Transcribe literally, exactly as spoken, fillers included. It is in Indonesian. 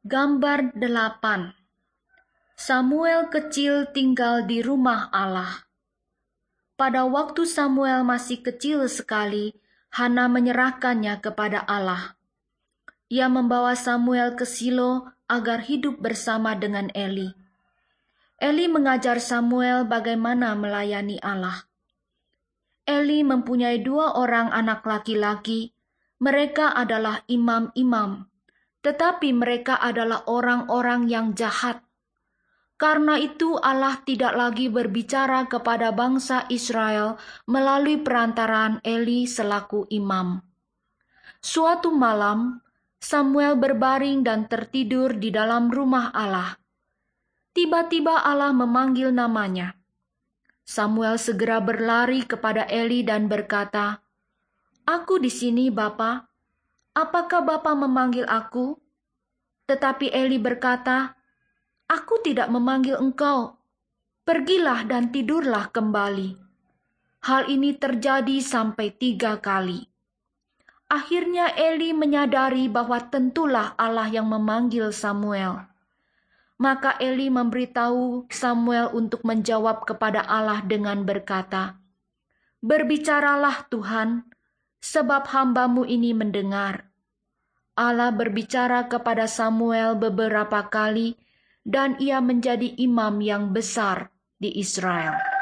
Gambar delapan. Samuel kecil tinggal di rumah Allah. Pada waktu Samuel masih kecil sekali, Hana menyerahkannya kepada Allah. Ia membawa Samuel ke Silo agar hidup bersama dengan Eli. Eli mengajar Samuel bagaimana melayani Allah. Eli mempunyai dua orang anak laki-laki. Mereka adalah imam-imam. Tetapi mereka adalah orang-orang yang jahat. Karena itu Allah tidak lagi berbicara kepada bangsa Israel melalui perantaraan Eli selaku imam. Suatu malam, Samuel berbaring dan tertidur di dalam rumah Allah. Tiba-tiba Allah memanggil namanya. Samuel segera berlari kepada Eli dan berkata, "Aku di sini, Bapa. Apakah Bapa memanggil aku?" Tetapi Eli berkata, "Aku tidak memanggil engkau. Pergilah dan tidurlah kembali." Hal ini terjadi sampai tiga kali. Akhirnya Eli menyadari bahwa tentulah Allah yang memanggil Samuel. Maka Eli memberitahu Samuel untuk menjawab kepada Allah dengan berkata, "Berbicaralah Tuhan, sebab hamba-Mu ini mendengar." Allah berbicara kepada Samuel beberapa kali, dan ia menjadi imam yang besar di Israel.